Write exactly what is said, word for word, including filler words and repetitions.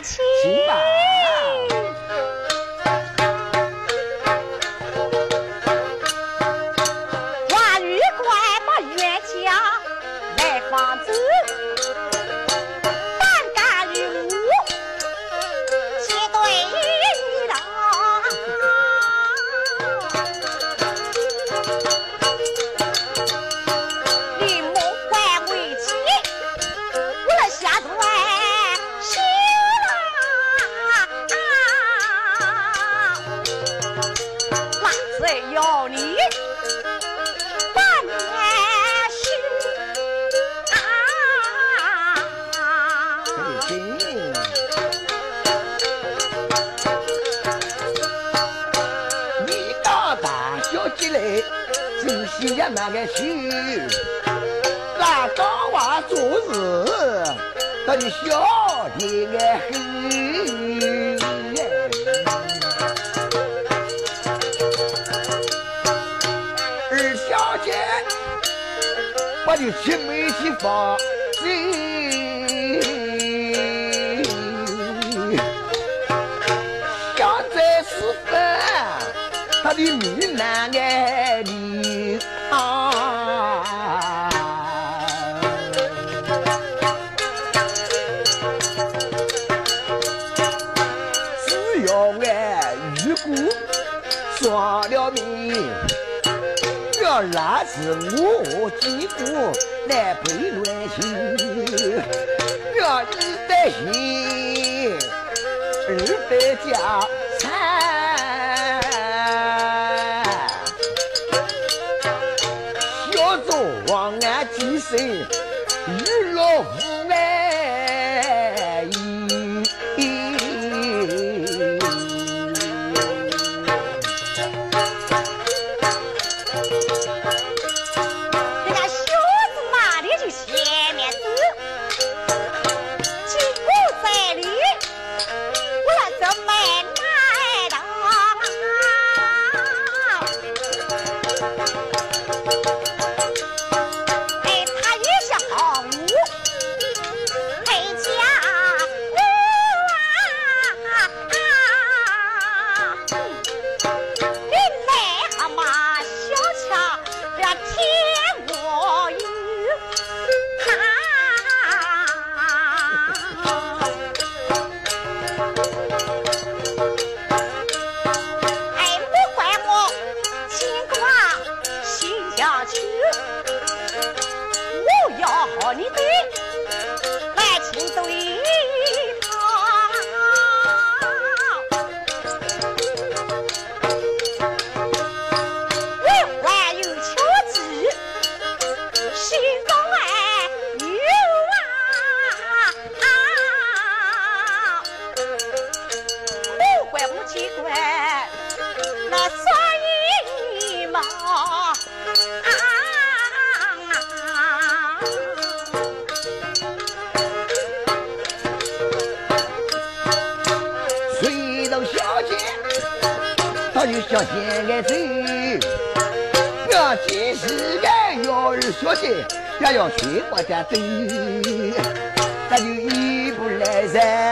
请。 请吧。 话语怪把冤家来放走，胆敢与我结对郎。你莫怪为妻，我来下断心啦。那只要你半年是啊。 你到大小姐来，真心也那个去。那讲话做事，到底小弟个很。二小姐，把你去没去放心。小在是分，他的米难爱你啊。只要爱如果说了命，要拿是我几乎来陪乱情，要一代心，二代家产，小众望安几岁，娱乐无爱意。小姐个走，要及时个要儿小姐，也要全国的走，那就一步来噻。